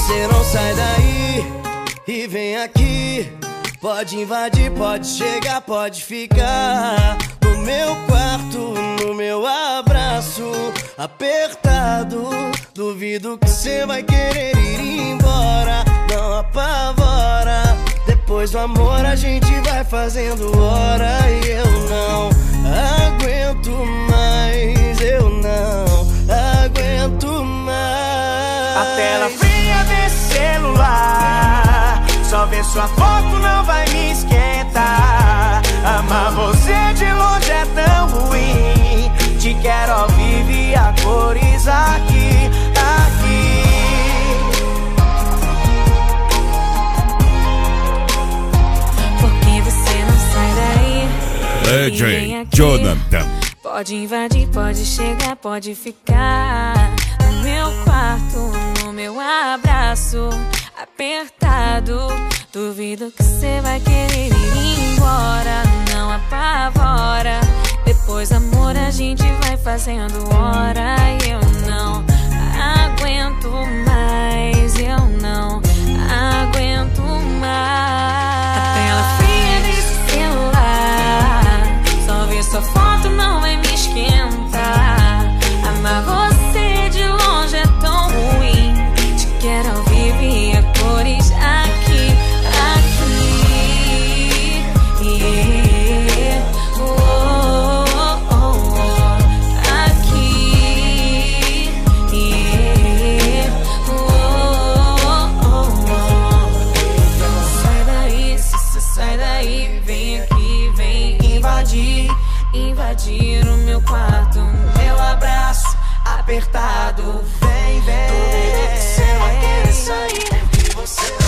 você não sai daí e vem aqui. Pode invadir, pode chegar, pode ficar no meu quarto, no meu abraço apertado. Duvido que você vai querer ir embora. Não apavora. Depois do amor a gente vai fazendo hora. E eu não aguento mais, eu não aguento mais. A tela fria desse celular, só ver sua foto não vai me esquentar. Amar você de longe é tão ruim. Te quero ao vivo e a cores aqui, aqui. Porque você não sai daí. DJ Jonathan. Pode invadir, pode chegar, pode ficar no meu quarto, no meu abraço apertado. Duvido que você vai querer ir embora. Não apavora. Depois, amor, a gente vai fazendo hora. E eu não aguento mais, eu não aguento mais. A tela fria desse celular, só ver sua foto não vai me esquentar. Amar você de longe é tão ruim. Te quero ao vivo e a cores aqui, aqui. Yeah. Oh, oh, oh. Aqui. Yeah. Oh, oh, oh. Sai daí, se sai daí. Vem aqui, vem invadir. Invadir o meu quarto, meu abraço apertado. Vem, vem. Duvido que você vai querer sair. Você